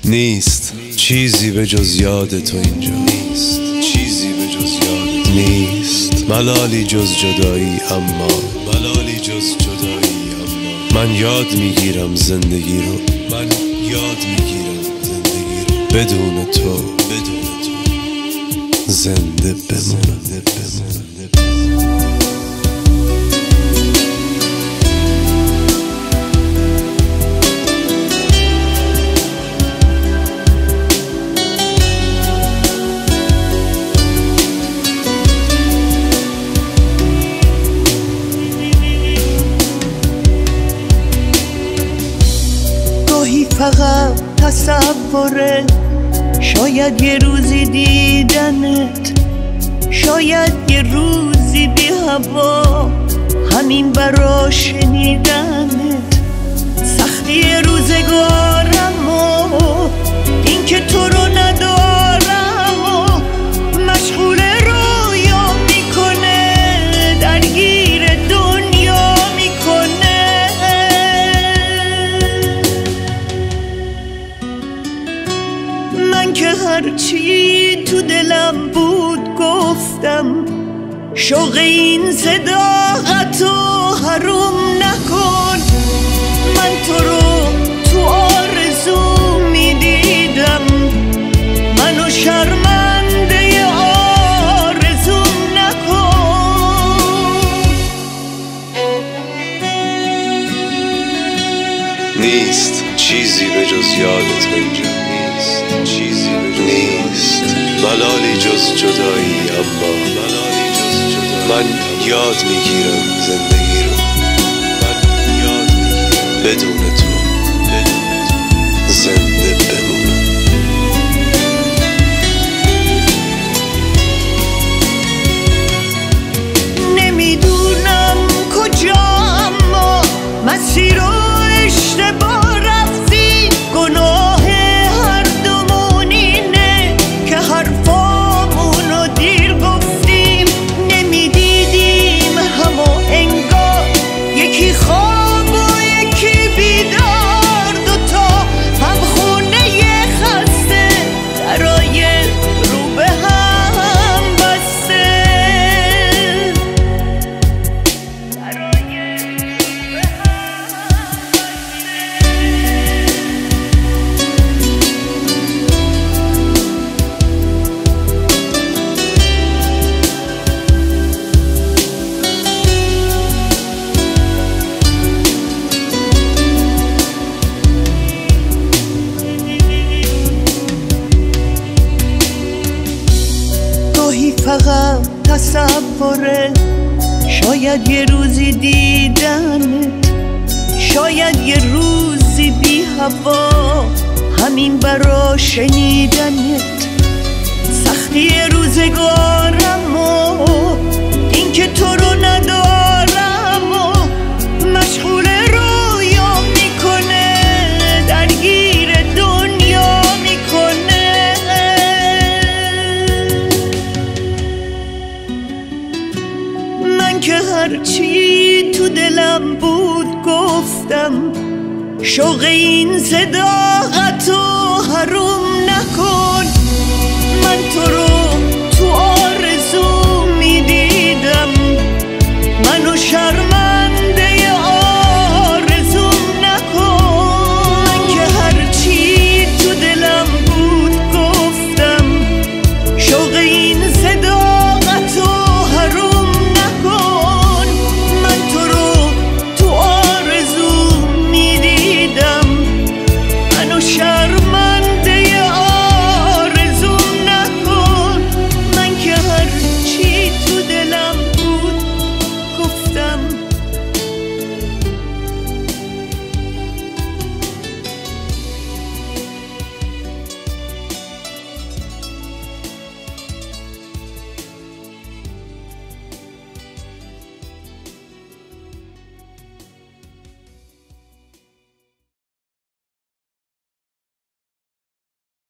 نیست چیزی به جز یاد تو اینجا، نیست چیزی به جز یاد تو، نیست ملالی جز جدایی، اما ملالی جز جدایی، اما من یاد میگیرم زندگی رو، من یاد میگیرم زندگی رو بدون تو، بدون تو زنده بمونم. فقط تصوره، شاید یه روزی دیدنت، شاید یه روزی بی هوا، همین برا شنیدنت. سختی روزگارم و این که تو رو ندارم و مشغول رویا میکنه، درگیر دنیا میکنه. من که هرچی تو دلم بود گفتم، شوق این صداقتو حروم نکن. من تو رو تو آرزو میدیدم، منو شرمنده آرزوم نکن. نیست چیزی به جز یاد تو اینجا، نیست چیزی به جز نیست ملالی جز جدایی، اما ملالی جز جدایی من یاد میگیرم زندگی رو، من یاد میگیرم بدون تو، بدون تو زنده بمونم. نمیدونم کجا، اما مسیر رو اشتباه رفتی. گناه هر دومون اینه که حرفامونو دیر گفتیم. نمیدیدیم همو انگار یکی خواب و یکی بیدار، دوتا هم خونه خسته، درای رو به هم بسته، درای رو به هم گاهی فقط تصوره، شاید یه روزی دیدنت، شاید یه روزی بی هوا، همین برا شنیدنت. سختی روزگارم و این که تو رو ندارم و مشغول رویا میکنه، درگیر دنیا میکنه. من که هرچی تو دلم بود گفتم، شوق این صداقتو حروم نکن. من تو رو تو